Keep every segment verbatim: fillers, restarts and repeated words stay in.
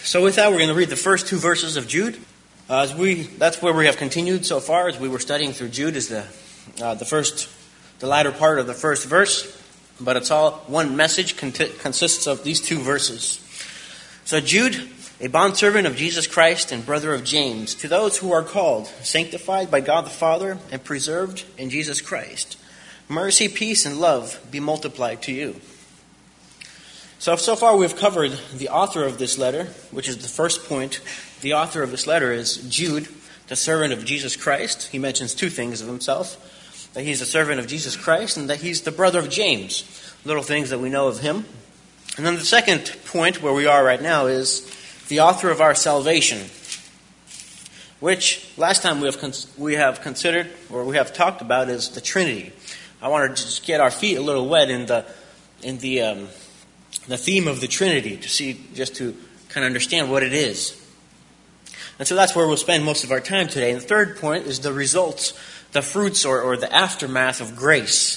So with that, we're going to read the first two verses of Jude. Uh, as we, that's where we have continued so far, as we were studying through Jude, is the uh, the first, the latter part of the first verse. But it's all one message, cont- consists of these two verses. So Jude, a bondservant of Jesus Christ and brother of James, to those who are called, sanctified by God the Father, and preserved in Jesus Christ, mercy, peace, and love be multiplied to you. So, so far we've covered the author of this letter, which is the first point. The author of this letter is Jude, the servant of Jesus Christ. He mentions two things of himself, that he's a servant of Jesus Christ and that he's the brother of James, little things that we know of him. And then the second point where we are right now is the author of our salvation, which last time we have cons- we have considered, or we have talked about, is the Trinity. I wanted to just get our feet a little wet in the in the um, the theme of the Trinity, to see, just to kind of understand what it is. And so that's where we'll spend most of our time today. And the third point is the results, the fruits, or, or the aftermath of grace.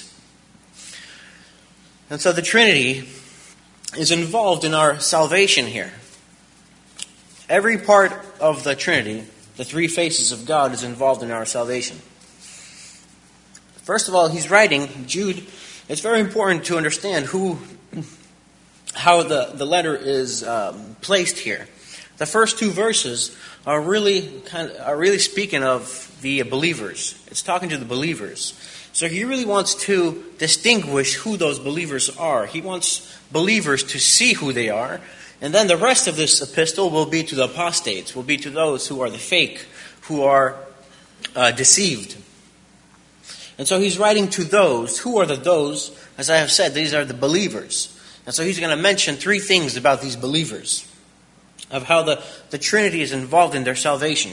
And so the Trinity is involved in our salvation here. Every part of the Trinity, the three faces of God, is involved in our salvation. First of all, he's writing, Jude, it's very important to understand who... how the, the letter is um, placed here. The first two verses are really kind of, are really speaking of the believers. It's talking to the believers. So he really wants to distinguish who those believers are. He wants believers to see who they are. And then the rest of this epistle will be to the apostates, will be to those who are the fake, who are uh, deceived. And so he's writing to those. Who are the those? As I have said, these are the believers. And so he's going to mention three things about these believers, of how the, the Trinity is involved in their salvation.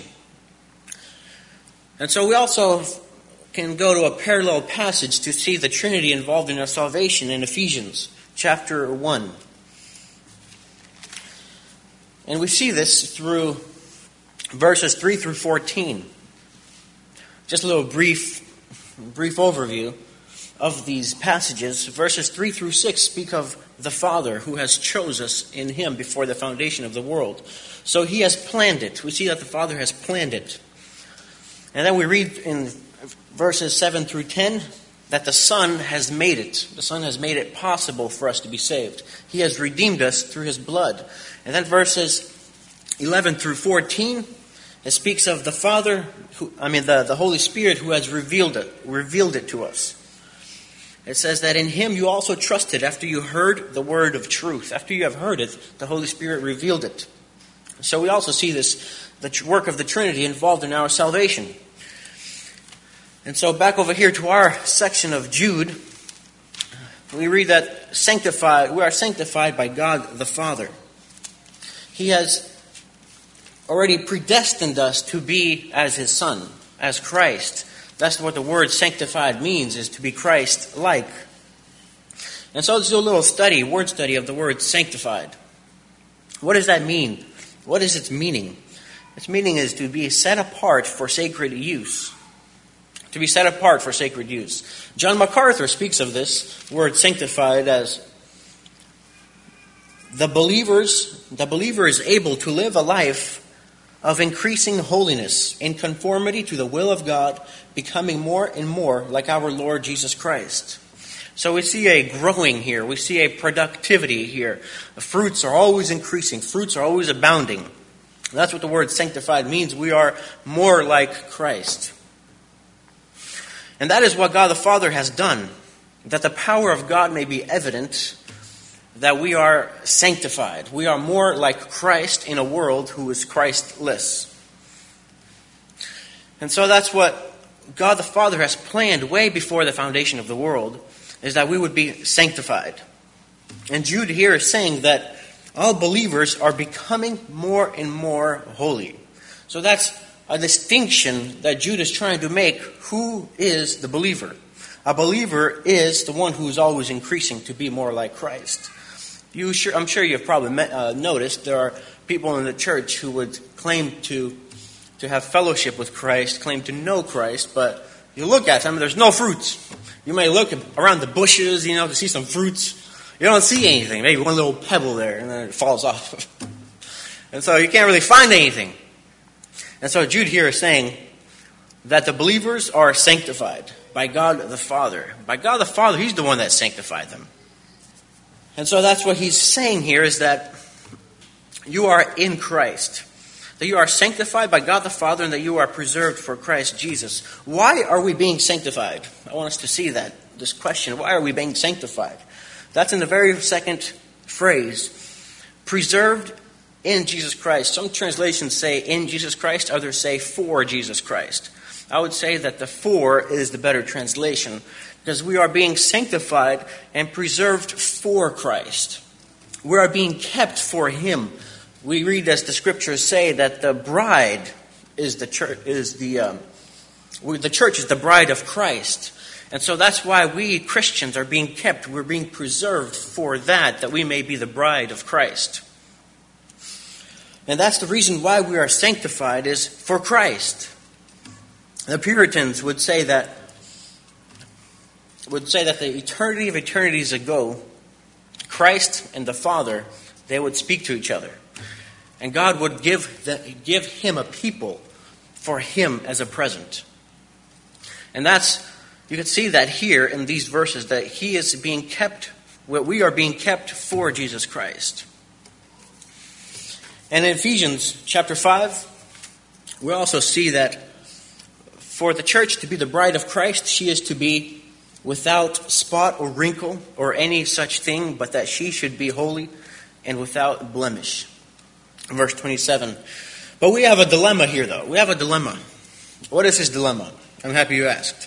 And so we also can go to a parallel passage to see the Trinity involved in our salvation in Ephesians chapter one. And we see this through verses three through fourteen. Just a little brief, brief overview of these passages. Verses three through six speak of the Father who has chosen us in Him before the foundation of the world. So He has planned it. We see that the Father has planned it. And then we read in verses seven through ten that the Son has made it. The Son has made it possible for us to be saved. He has redeemed us through His blood. And then verses eleven through fourteen, it speaks of the Father, who, I mean the, the Holy Spirit who has revealed it, revealed it to us. It says that in Him you also trusted after you heard the word of truth. After you have heard it, the Holy Spirit revealed it. So we also see this, the work of the Trinity involved in our salvation. And so back over here to our section of Jude, we read that sanctified, we are sanctified by God the Father. He has already predestined us to be as His Son, as Christ. That's what the word sanctified means, is to be Christ-like. And so let's do a little study, word study of the word sanctified. What does that mean? What is its meaning? Its meaning is to be set apart for sacred use. To be set apart for sacred use. John MacArthur speaks of this word sanctified as the believers, the believer is able to live a life of increasing holiness in conformity to the will of God, becoming more and more like our Lord Jesus Christ. So we see a growing here. We see a productivity here. The fruits are always increasing. Fruits are always abounding. That's what the word sanctified means. We are more like Christ. And that is what God the Father has done, that the power of God may be evident, that we are sanctified. We are more like Christ in a world who is Christless. And so that's what God the Father has planned way before the foundation of the world, is that we would be sanctified. And Jude here is saying that all believers are becoming more and more holy. So that's a distinction that Jude is trying to make. Who is the believer? A believer is the one who is always increasing to be more like Christ. You sure, I'm sure you've probably met, uh, noticed there are people in the church who would claim to to have fellowship with Christ, claim to know Christ, but you look at them, there's no fruits. You may look around the bushes, you know, to see some fruits. You don't see anything. Maybe one little pebble there, and then it falls off. And so you can't really find anything. And so Jude here is saying that the believers are sanctified by God the Father. By God the Father, He's the one that sanctified them. And so that's what he's saying here, is that you are in Christ. That you are sanctified by God the Father and that you are preserved for Christ Jesus. Why are we being sanctified? I want us to see that, this question. Why are we being sanctified? That's in the very second phrase. Preserved in Jesus Christ. Some translations say in Jesus Christ. Others say for Jesus Christ. I would say that the for is the better translation, because we are being sanctified and preserved for Christ. We are being kept for Him. We read, as the scriptures say, that the bride is the church. Is the um, the church is the bride of Christ, and so that's why we Christians are being kept. We're being preserved for that, that we may be the bride of Christ. And that's the reason why we are sanctified, is for Christ. The Puritans would say that would say that the eternity of eternities ago, Christ and the Father, they would speak to each other. And God would give the, give him a people for him as a present. And that's, you can see that here in these verses, that he is being kept, we are being kept for Jesus Christ. And in Ephesians chapter five, we also see that for the church to be the bride of Christ, she is to be without spot or wrinkle or any such thing, but that she should be holy and without blemish. Verse twenty-seven. But we have a dilemma here, though. We have a dilemma. What is his dilemma? I'm happy you asked.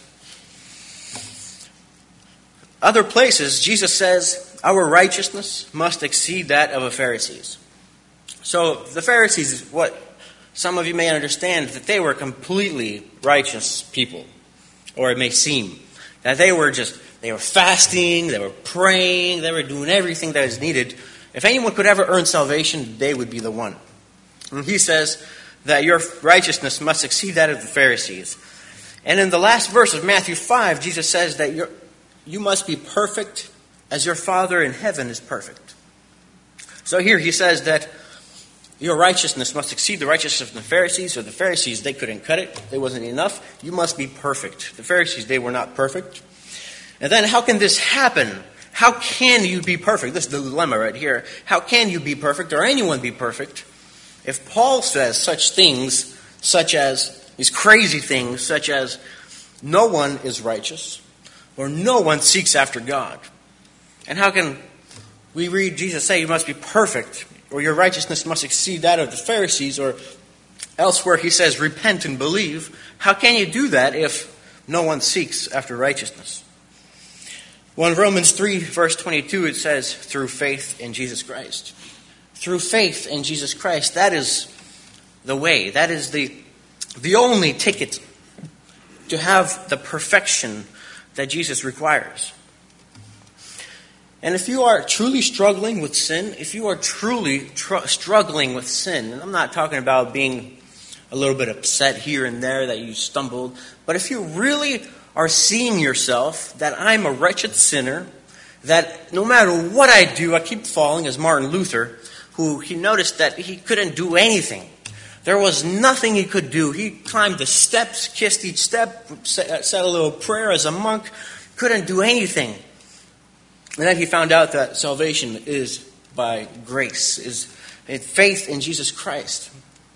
Other places, Jesus says, our righteousness must exceed that of the Pharisees. So the Pharisees, what some of you may understand, that they were completely righteous people. Or it may seem that they were just, they were fasting, they were praying, they were doing everything that is needed. If anyone could ever earn salvation, they would be the one. And he says that your righteousness must exceed that of the Pharisees. And in the last verse of Matthew five, Jesus says that you're, you must be perfect as your Father in heaven is perfect. So here he says that your righteousness must exceed the righteousness of the Pharisees. So the Pharisees, they couldn't cut it. It wasn't enough. You must be perfect. The Pharisees, they were not perfect. And then how can this happen? How can you be perfect? This is the dilemma right here. How can you be perfect, or anyone be perfect, if Paul says such things, such as these crazy things, such as no one is righteous, or no one seeks after God? And how can we read Jesus say you must be perfect, or your righteousness must exceed that of the Pharisees, or elsewhere he says repent and believe? How can you do that if no one seeks after righteousness? Well, in Romans three, verse twenty-two, it says, through faith in Jesus Christ. Through faith in Jesus Christ. That is the way. That is the, the only ticket to have the perfection that Jesus requires. And if you are truly struggling with sin, if you are truly tr- struggling with sin, and I'm not talking about being a little bit upset here and there that you stumbled, but if you really are seeing yourself that I'm a wretched sinner, that no matter what I do, I keep falling, as Martin Luther, who he noticed that he couldn't do anything. There was nothing he could do. He climbed the steps, kissed each step, said a little prayer as a monk, couldn't do anything. And then he found out that salvation is by grace, is faith in Jesus Christ.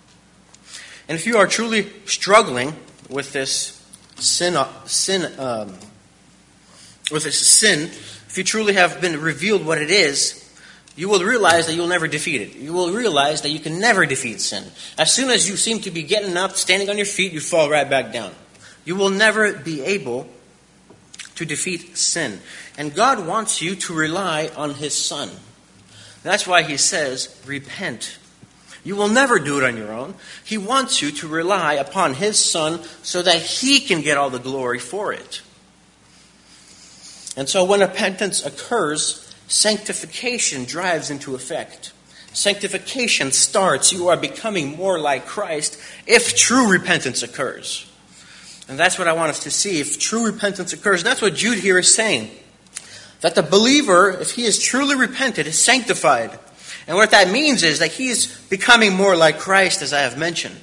And if you are truly struggling with this Sin, sin, um, with this sin, if you truly have been revealed what it is, you will realize that you will never defeat it. You will realize that you can never defeat sin. As soon as you seem to be getting up, standing on your feet, you fall right back down. You will never be able to defeat sin. And God wants you to rely on His Son. That's why He says, repent. You will never do it on your own. He wants you to rely upon His Son so that He can get all the glory for it. And so when repentance occurs, sanctification drives into effect. Sanctification starts. You are becoming more like Christ if true repentance occurs. And that's what I want us to see. If true repentance occurs, that's what Jude here is saying. That the believer, if he is truly repented, is sanctified. And what that means is that he is becoming more like Christ, as I have mentioned.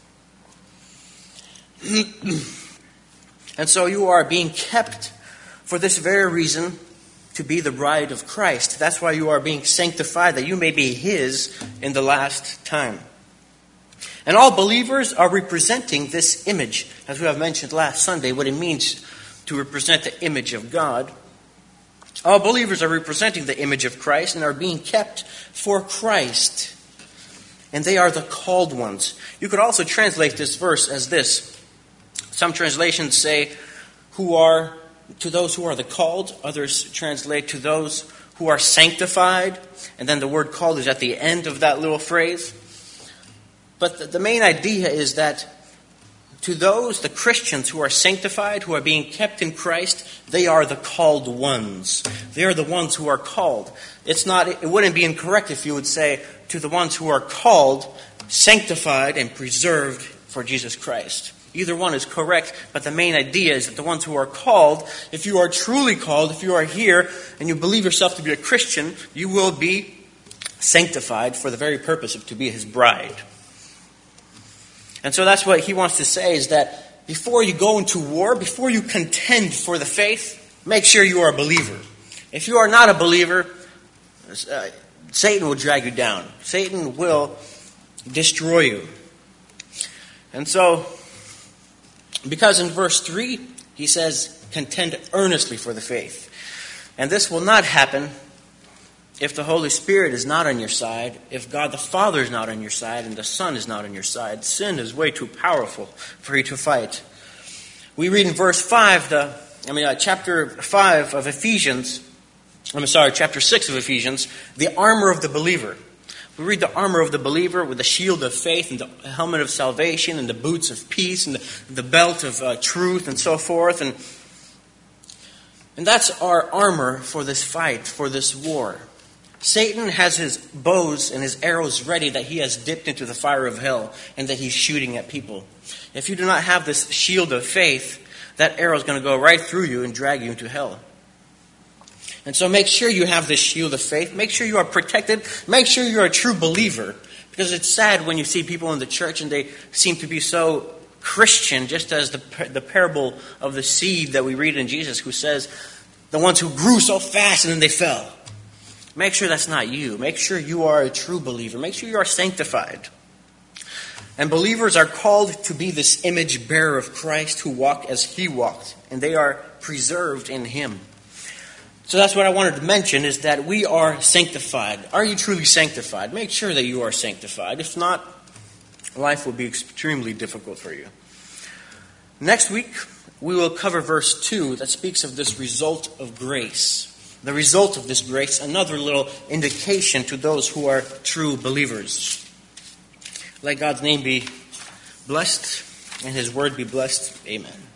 And so you are being kept for this very reason, to be the bride of Christ. That's why you are being sanctified, that you may be his in the last time. And all believers are representing this image, as we have mentioned last Sunday, what it means to represent the image of God. All believers are representing the image of Christ and are being kept for Christ. And they are the called ones. You could also translate this verse as this. Some translations say, who are to those who are the called. Others translate to those who are sanctified. And then the word called is at the end of that little phrase. But the, the main idea is that to those, the Christians who are sanctified, who are being kept in Christ, they are the called ones. They are the ones who are called. It's not, it wouldn't be incorrect if you would say, to the ones who are called, sanctified, and preserved for Jesus Christ. Either one is correct, but the main idea is that the ones who are called, if you are truly called, if you are here and you believe yourself to be a Christian, you will be sanctified for the very purpose of to be his bride. And so that's what he wants to say, is that before you go into war, before you contend for the faith, make sure you are a believer. If you are not a believer, uh, Satan will drag you down. Satan will destroy you. And so, because in verse three, he says, contend earnestly for the faith. And this will not happen if the Holy Spirit is not on your side, if God the Father is not on your side, and the Son is not on your side. Sin is way too powerful for you to fight. We read in verse five, the I mean, uh, chapter five of Ephesians, I'm sorry, chapter six of Ephesians, the armor of the believer. We read the armor of the believer with the shield of faith and the helmet of salvation and the boots of peace and the, the belt of uh, truth and so forth. And, and that's our armor for this fight, for this war. Satan has his bows and his arrows ready that he has dipped into the fire of hell and that he's shooting at people. If you do not have this shield of faith, that arrow is going to go right through you and drag you into hell. And so make sure you have this shield of faith. Make sure you are protected. Make sure you're a true believer. Because it's sad when you see people in the church and they seem to be so Christian, just as the, the parable of the seed that we read in Jesus, who says, the ones who grew so fast and then they fell. Make sure that's not you. Make sure you are a true believer. Make sure you are sanctified. And believers are called to be this image bearer of Christ who walk as he walked. And they are preserved in him. So that's what I wanted to mention, is that we are sanctified. Are you truly sanctified? Make sure that you are sanctified. If not, life will be extremely difficult for you. Next week, we will cover verse two that speaks of this result of grace. The result of this grace, another little indication to those who are true believers. Let God's name be blessed and his word be blessed. Amen.